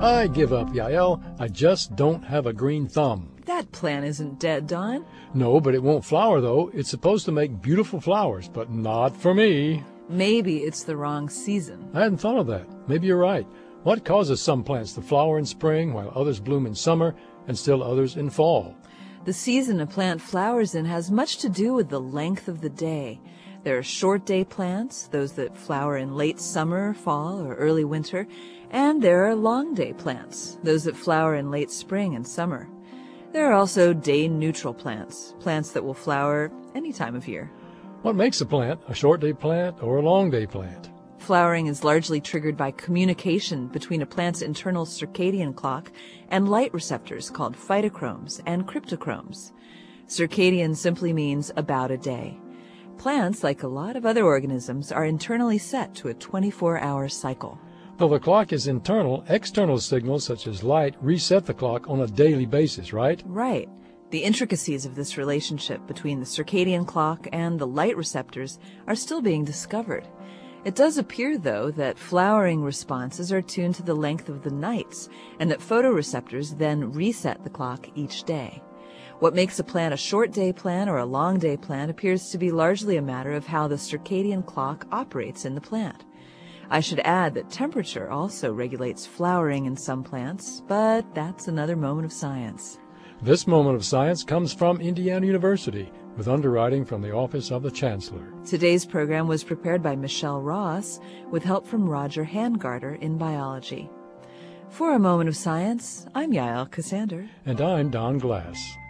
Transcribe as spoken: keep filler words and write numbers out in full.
I give up, Yael. I just don't have a green thumb. That plant isn't dead, Don. No, but it won't flower, though. It's supposed to make beautiful flowers, but not for me. Maybe it's the wrong season. I hadn't thought of that. Maybe you're right. What causes some plants to flower in spring while others bloom in summer and still others in fall? The season a plant flowers in has much to do with the length of the day. There are short-day plants, those that flower in late summer, fall, or early winter, and there are long-day plants, those that flower in late spring and summer. There are also day-neutral plants, plants that will flower any time of year. What makes a plant a short-day plant or a long-day plant? Flowering is largely triggered by communication between a plant's internal circadian clock and light receptors called phytochromes and cryptochromes. Circadian simply means about a day. Plants, like a lot of other organisms, are internally set to a twenty-four hour cycle. Though the clock is internal, external signals such as light reset the clock on a daily basis, right? Right. The intricacies of this relationship between the circadian clock and the light receptors are still being discovered. It does appear, though, that flowering responses are tuned to the length of the nights, and that photoreceptors then reset the clock each day. What makes a plant a short-day plant or a long-day plant appears to be largely a matter of how the circadian clock operates in the plant. I should add that temperature also regulates flowering in some plants, but that's another moment of science. This moment of science comes from Indiana University, with underwriting from the Office of the Chancellor. Today's program was prepared by Michelle Ross, with help from Roger Handgarter in biology. For a moment of science, I'm Yael Cassander. And I'm Don Glass.